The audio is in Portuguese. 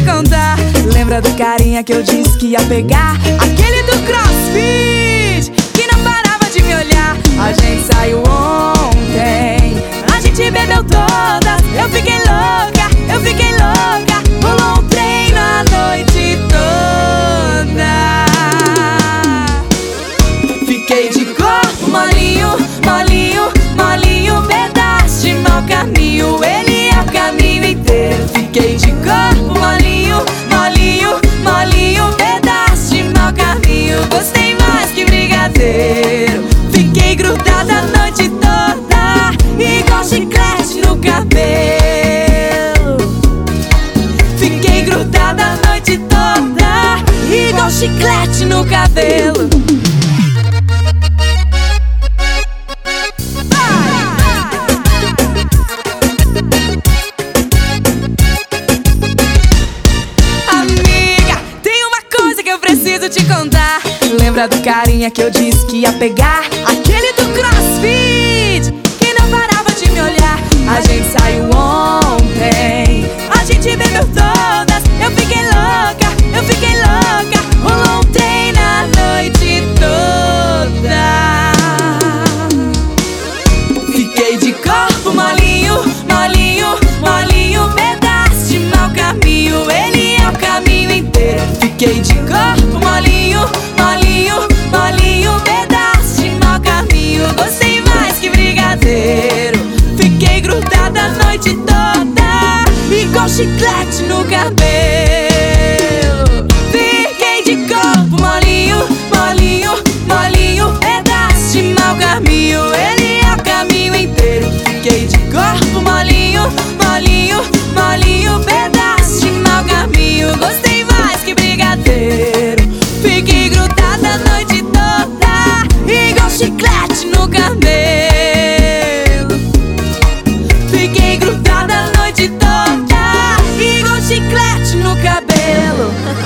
contar. Lembra do carinha que eu disse que ia pegar? Aquele do CrossFit, que não parava de me olhar. A gente saiu ontem, a gente bebeu todas. Eu fiquei louca, eu fiquei louca. Rolou um treino a noite toda. Fiquei de corpo molinho, molinho, molinho. Pedaço de mau caminho, ele é o caminho inteiro. Fiquei de corpo molinho, molinho, molinho. Pedaço de mau caminho, gostei mais que brigadeiro. Fiquei grudada a noite toda, igual chiclete no cabelo. Fiquei grudada a noite toda, igual chiclete no cabelo. Amiga, tem uma coisa que eu preciso te contar. Lembra do carinha que eu disse que ia pegar? Aquele do CrossFit, que não parava de me olhar. A gente saiu ontem, a gente bebeu todas. Eu fiquei louca, eu fiquei louca. Rolou um treino a noite toda. Fiquei de corpo molinho, molinho, molinho. Pedaço de mau caminho, ele é o caminho inteiro. Fiquei de corpo molinho, molinho, molinho. Pedaço de mau caminho, gostei mais que brigadeiro. Fiquei grudada a noite toda, igual chiclete no cabelo. Fiquei de corpo molinho, molinho, molinho. Pedaço de mau caminho, ele é o caminho inteiro. Fiquei de corpo molinho, molinho, molinho. Pedaço de mau caminho, gostei mais que brigadeiro. Fiquei grudada a noite toda, igual chiclete no cabelo. Fiquei grudada a noite toda, igual chiclete no cabelo.